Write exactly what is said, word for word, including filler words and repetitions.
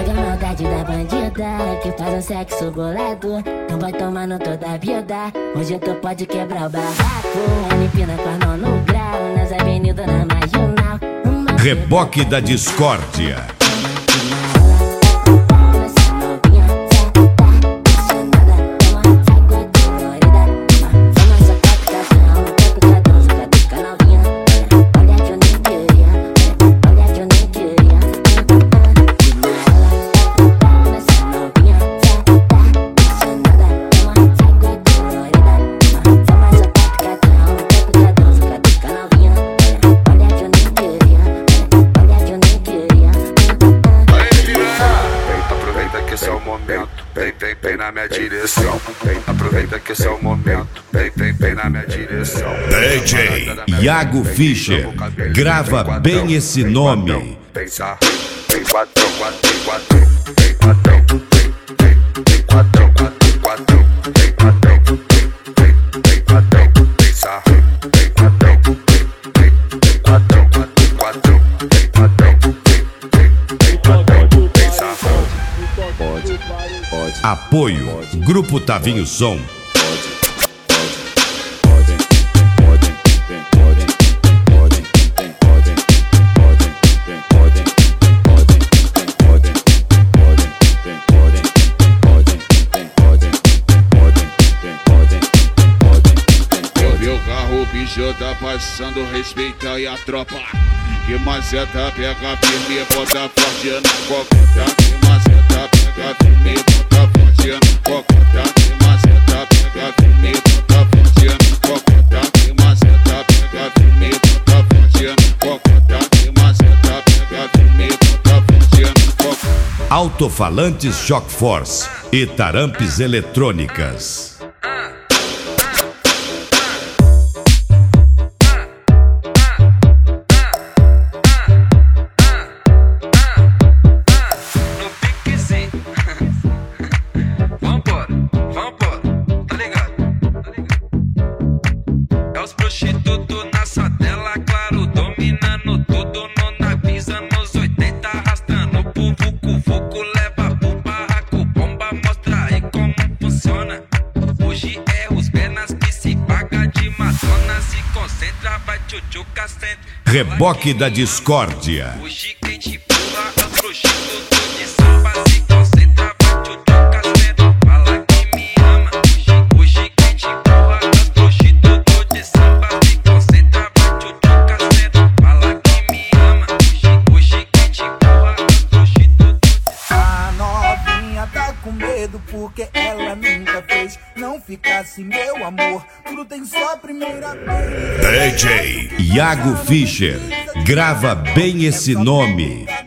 Pega a maldade da bandida que faz um sexo bolado. Não vai tomando toda a vida. Hoje tu pode quebrar o barraco. Empina com as mãos no grau, nas avenidas na marginal. Reboque da Discórdia. Vem, vem, vem na minha direção. Vem, aproveita que esse é o momento. Vem, vem, vem na minha direção. D J Iago Fischer, grava bem esse nome. Vem, só, vem, quatro, quatro, quatro. Vem, quatro, vem, vem, vem, quatro, quatro, quatro. Vem, quatro, vem, vem, vem, quatro. Vem, só, vem, quatro, vem, vem, vem, quatro, quatro, quatro. Vem, quatro, vem, vem, vem, quatro. Vem, só. Pode, pode. Apoio, pode, Grupo Tavinho Som. Podem, podem, podem, podem, podem, podem, podem, podem, podem, podem, podem, podem, podem, podem. Eu vi o carro, o bicho tá passando, respeita aí a tropa. Que maceta pega firme, bota forte na cocota. Que maceta pega firme, bota forte na cocota. Que maceta pega firme, bota forte na cocota. Que maceta pega firme, bota forte na cocota. Que maceta pega firme, bota forte na cocota. Alto-falantes Shock Force e tarampes eletrônicas. Os prostitutos na sadela, claro, dominando tudo no navisa, nos oitenta, arrastando pro vucu-vucu, leva pro barraco, bomba, mostra aí como funciona. Hoje é os penas que se paga de Madonna, se concentra, vai tchutchuca, senta. Reboque da Discórdia. Hoje quem te pula é os prostitutos de samba, se concentra, vai tchutchuca, senta. Fala que me ama. Hoje, hoje quem te pula é os prostitutos de samba, se concentra, vai tchutchuca, senta. Fala que me ama. Hoje, hoje quem te pula é os prostitutos de samba. A novinha tá com medo porque ela nunca fez. Não ficasse meu amor, tudo tem só a primeira vez. D J Iago Fischer, grava bem esse nome.